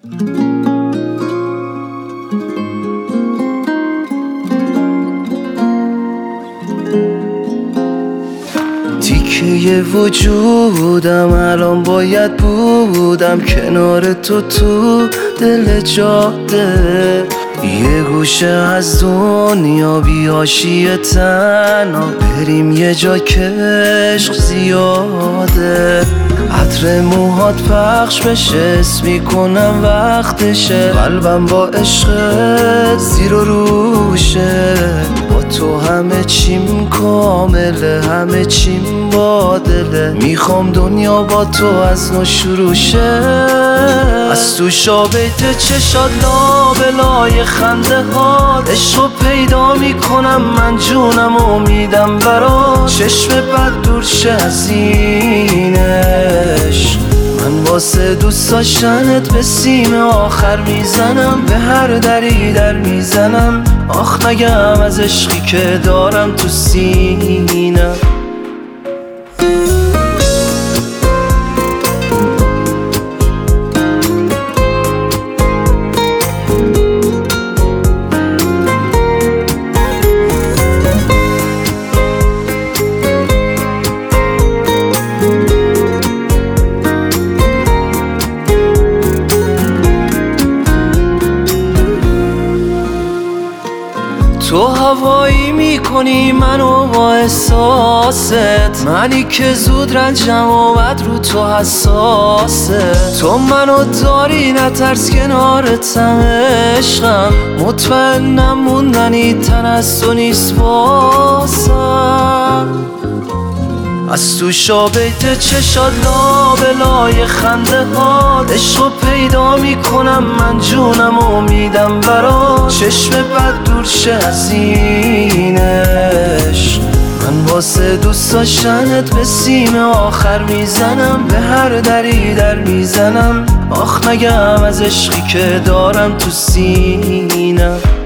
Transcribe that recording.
تیکه وجودم الان باید بودم کنار تو دل جاده، یه گوشه از دنیا بیاشی تنها بریم یه جا که عشق زیاده. عطر موهات پخش بشه اسم میکنم وقتشه، قلبم با عشق زیر و روشه. با تو همه چیم کامله، همه چیم با دله، میخوام دنیا با تو از نو شروع شه. از تو شابیت چشات لابلای خنده ها عشقو پیدا میکنم من، جونم امیدم برا چشم بد دور شه از این عشق. من واسه دوست داشتنت به سیم آخر میزنم، به هر دری در میزنم، آخ نگم از عشقی که دارم تو سینم. تو هوایی میکنی منو با احساست، منی که زود رنجم اومد رو تو حساسه. تو منو داری نترس کنارتم عشقم، مطمئنم موندنی تن از تو نیست واسم. از تو شابیت چشات لابلای خنده ها عشقو پیدا میکنم من، جونم امیدم برا چشم بد دور شه از این عشق. من واسه دوست داشتنت به سیم آخر میزنم، به هر دری در میزنم، آخ نگم از عشقی که دارم تو سینم.